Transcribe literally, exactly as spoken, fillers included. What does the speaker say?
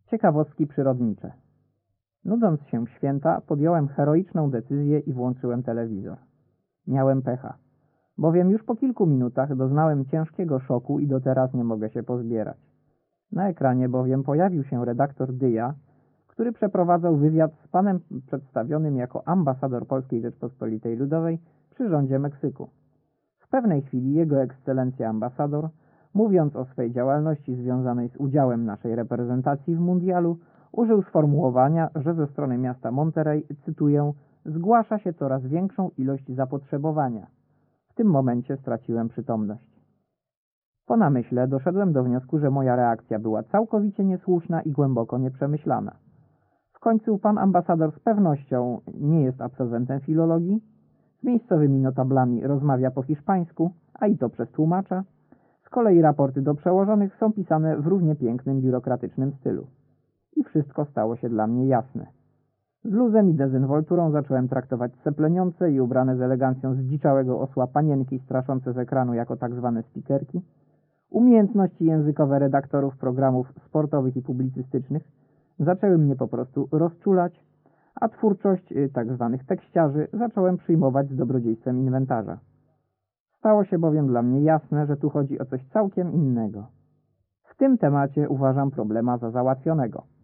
Ciekawostki przyrodnicze. Nudząc się w święta, podjąłem heroiczną decyzję i włączyłem telewizor. Miałem pecha, bowiem już po kilku minutach doznałem ciężkiego szoku i do teraz nie mogę się pozbierać. Na ekranie bowiem pojawił się redaktor Dyja, który przeprowadzał wywiad z panem przedstawionym jako ambasador Polskiej Rzeczpospolitej Ludowej przy rządzie Meksyku. W pewnej chwili jego ekscelencja ambasador, mówiąc o swej działalności związanej z udziałem naszej reprezentacji w mundialu, użył sformułowania, że ze strony miasta Monterrey, cytuję, zgłasza się coraz większą ilość zapotrzebowania. W tym momencie straciłem przytomność. Po namyśle doszedłem do wniosku, że moja reakcja była całkowicie niesłuszna i głęboko nieprzemyślana. W końcu pan ambasador z pewnością nie jest absolwentem filologii, z miejscowymi notablami rozmawia po hiszpańsku, a i to przez tłumacza. Z kolei raporty do przełożonych są pisane w równie pięknym, biurokratycznym stylu. I wszystko stało się dla mnie jasne. Z luzem i dezynwolturą zacząłem traktować sepleniące i ubrane z elegancją zdziczałego osła panienki straszące z ekranu jako tak zwane spikerki, umiejętności językowe redaktorów programów sportowych i publicystycznych zaczęły mnie po prostu rozczulać, a twórczość tak zwanych tekściarzy zacząłem przyjmować z dobrodziejstwem inwentarza. Stało się bowiem dla mnie jasne, że tu chodzi o coś całkiem innego. W tym temacie uważam problema za załatwionego.